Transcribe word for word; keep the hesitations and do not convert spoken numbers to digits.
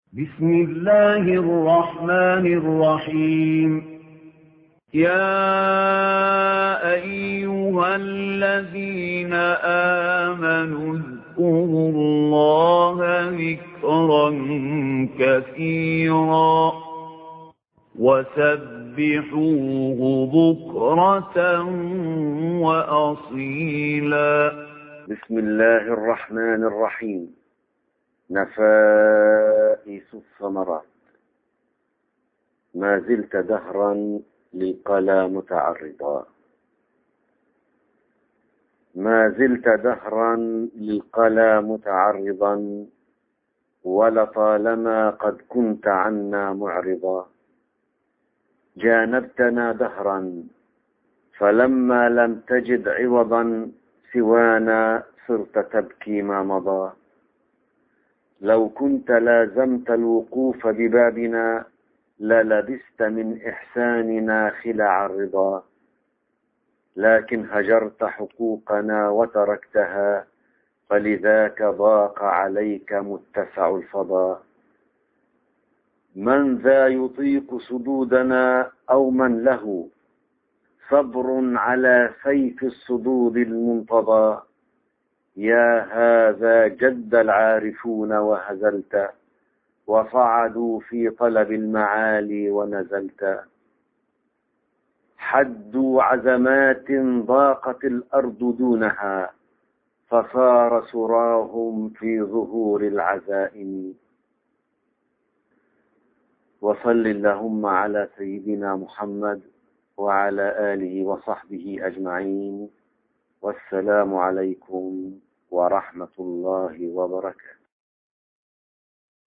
بسم الله الرحمن الرحيم. يا أيها الذين آمنوا اذكروا الله ذكرا كثيرا وسبحوه بكرة وأصيلا. بسم الله الرحمن الرحيم. نفائس الثمرات. ما زلت دهرا للقلا متعرضا، ما زلت دهرا للقلا متعرضا، ولطالما قد كنت عنا معرضا. جانبتنا دهرا فلما لم تجد عوضا سوانا صرت تبكي ما مضى. لو كنت لازمت الوقوف ببابنا للبست من إحساننا خلع الرضا، لكن هجرت حقوقنا وتركتها، فلذاك ضاق عليك متسع الفضاء. من ذا يطيق صدودنا أو من له صبر على سيف الصدود المنتضى؟ يا هذا جد العارفون وهزلت، وصعدوا في طلب المعالي ونزلت. حدوا عزمات ضاقت الأرض دونها، فصار سراهم في ظهور العزائم. وصل اللهم على سيدنا محمد وعلى آله وصحبه أجمعين، والسلام عليكم ورحمة الله وبركاته.